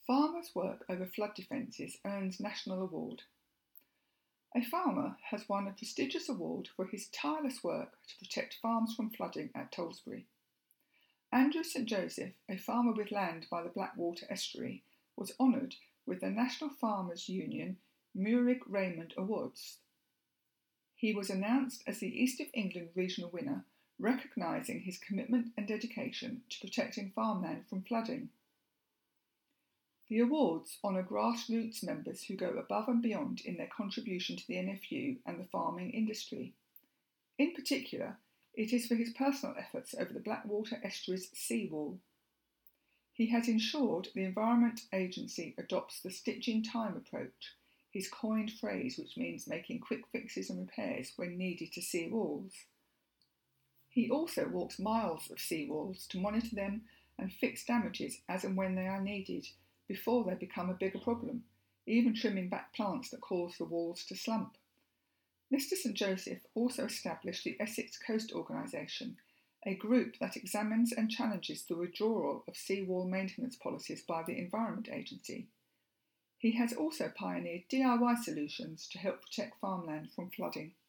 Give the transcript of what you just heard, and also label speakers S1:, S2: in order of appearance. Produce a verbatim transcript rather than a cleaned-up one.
S1: Farmers' work over flood defences earns national award. A farmer has won a prestigious award for his tireless work to protect farms from flooding at Tollesbury. Andrew St Joseph, a farmer with land by the Blackwater Estuary, was honoured with the National Farmers Union Meurig Raymond Awards. He was announced as the East of England regional winner, recognising his commitment and dedication to protecting farmland from flooding. The awards honour grassroots members who go above and beyond in their contribution to the N F U and the farming industry. In particular, it is for his personal efforts over the Blackwater Estuary's seawall. He has ensured the Environment Agency adopts the stitch-in-time approach, his coined phrase which means making quick fixes and repairs when needed to sea walls. He also walks miles of sea walls to monitor them and fix damages as and when they are needed, before they become a bigger problem, even trimming back plants that cause the walls to slump. Mister St Joseph also established the Essex Coast Organisation, a group that examines and challenges the withdrawal of seawall maintenance policies by the Environment Agency. He has also pioneered D I Y solutions to help protect farmland from flooding.